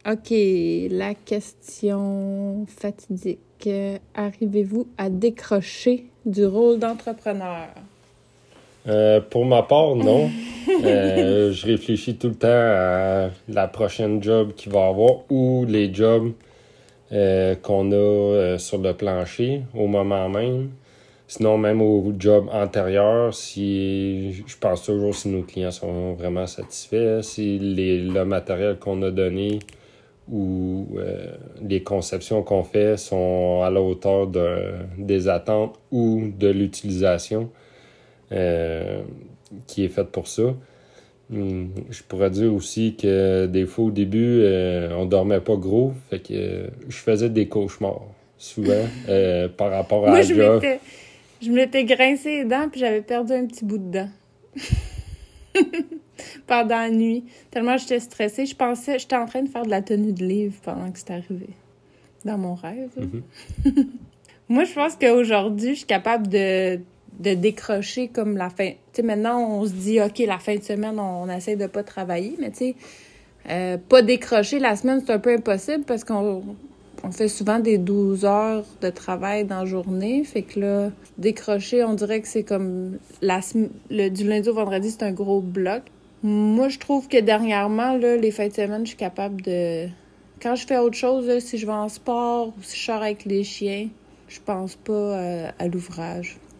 OK, la question fatidique. Arrivez-vous à décrocher du rôle d'entrepreneur? Pour ma part, non. Je réfléchis tout le temps à la prochaine job qu'il va y avoir ou les jobs qu'on a sur le plancher au moment même. Sinon, même au job antérieur, si je pense toujours si nos clients sont vraiment satisfaits, si le matériel qu'on a donné ou les conceptions qu'on fait sont à la hauteur des attentes ou de l'utilisation qui est faite pour ça. Je pourrais dire aussi que des fois au début, on dormait pas gros, fait que je faisais des cauchemars souvent par rapport à Moi, la job. je m'étais grincé les dents puis j'avais perdu un petit bout de dent. Pendant la nuit. Tellement j'étais stressée. J'étais en train de faire de la tenue de livre pendant que c'était arrivé. Dans mon rêve. Mm-hmm. Moi, je pense qu'aujourd'hui, je suis capable de décrocher comme la fin. Tu sais, maintenant, on se dit, OK, la fin de semaine, on essaie de pas travailler, mais tu sais, pas décrocher la semaine, c'est un peu impossible parce qu'on fait souvent des 12 heures de travail dans la journée. Fait que là, décrocher, on dirait que c'est comme du lundi au vendredi, c'est un gros bloc. Moi, je trouve que dernièrement, là, les fins de semaine, je suis capable de... Quand je fais autre chose, là, si je vais en sport ou si je sors avec les chiens, je pense pas à l'ouvrage.